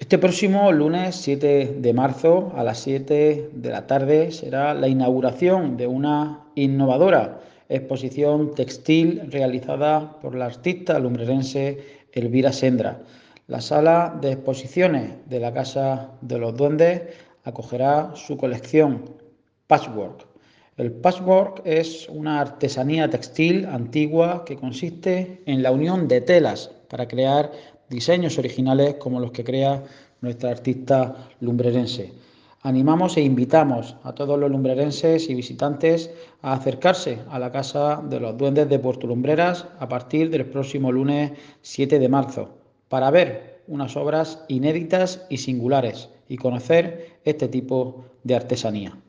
Este próximo lunes 7 de marzo a las 7 de la tarde será la inauguración de una innovadora exposición textil realizada por la artista lumbrerense Elvira Sendra. La sala de exposiciones de la Casa de los Duendes acogerá su colección Patchwork. El patchwork es una artesanía textil antigua que consiste en la unión de telas para crear diseños originales como los que crea nuestra artista lumbrerense. Animamos e invitamos a todos los lumbrerenses y visitantes a acercarse a la Casa de los Duendes de Puerto Lumbreras a partir del próximo lunes 7 de marzo para ver unas obras inéditas y singulares y conocer este tipo de artesanía.